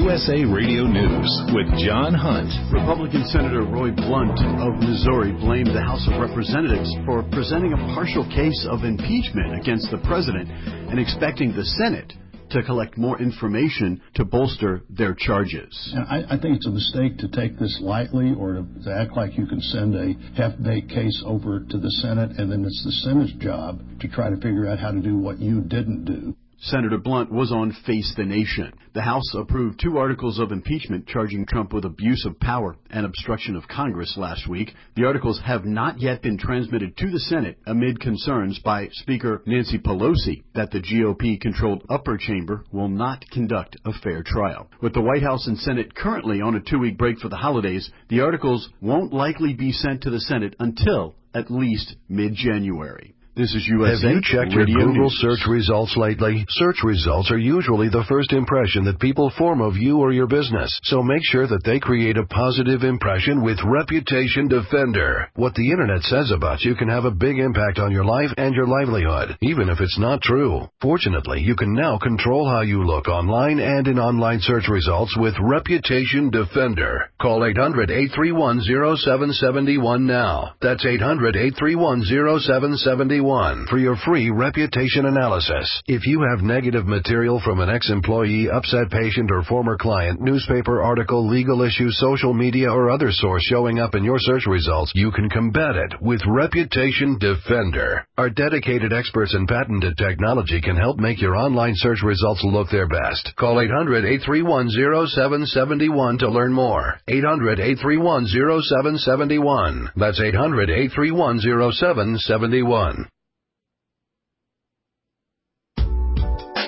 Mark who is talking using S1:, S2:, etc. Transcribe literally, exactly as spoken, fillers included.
S1: U S A Radio News with John Hunt.
S2: Republican Senator Roy Blunt of Missouri blamed the House of Representatives for presenting a partial case of impeachment against the president and expecting the Senate to collect more information to bolster their charges.
S3: And I, I think it's a mistake to take this lightly or to, to act like you can send a half-baked case over to the Senate and then it's the Senate's job to try to figure out how to do what you didn't do.
S2: Senator Blunt was on Face the Nation. The House approved two articles of impeachment charging Trump with abuse of power and obstruction of Congress last week. The articles have not yet been transmitted to the Senate amid concerns by Speaker Nancy Pelosi that the G O P-controlled upper chamber will not conduct a fair trial. With the White House and Senate currently on a two-week break for the holidays, the articles won't likely be sent to the Senate until at least mid-January. This is U S A
S4: Have you checked your
S2: Radio
S4: Google
S2: News.
S4: search results lately? Search results are usually the first impression that people form of you or your business. So make sure that they create a positive impression with Reputation Defender. What the internet says about you can have a big impact on your life and your livelihood, even if it's not true. Fortunately, you can now control how you look online and in online search results with Reputation Defender. Call eight hundred, eight three one, zero seven seven one now. That's eight hundred, eight three one, zero seven seven one. For your free reputation analysis. If you have negative material from an ex-employee, upset patient, or former client, newspaper article, legal issue, social media, or other source showing up in your search results, you can combat it with Reputation Defender. Our dedicated experts in patented technology can help make your online search results look their best. Call eight hundred, eight three one, zero seven seven one to learn more. eight hundred, eight three one, zero seven seven one. That's eight hundred, eight three one, zero seven seven one.